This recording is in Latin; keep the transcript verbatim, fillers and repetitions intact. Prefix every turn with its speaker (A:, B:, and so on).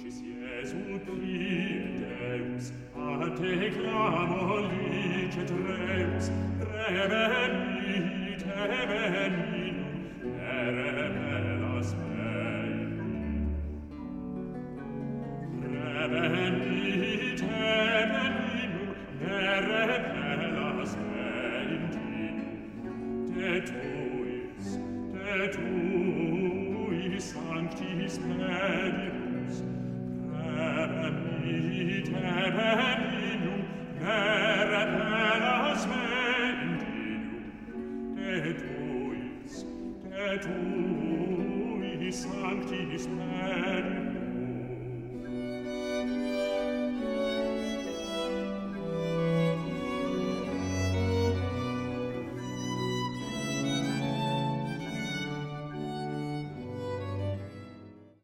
A: Dulcis Iesu piedeus, a te clamo licet reus, revenit, revenit, ere pelas meum. Revenit, revenit, ere pelas meum. De tuis, de tuis sanctis pedibus, revenit, revenit, ere pelas meum. De tuis, de tuis sanctis pedibus,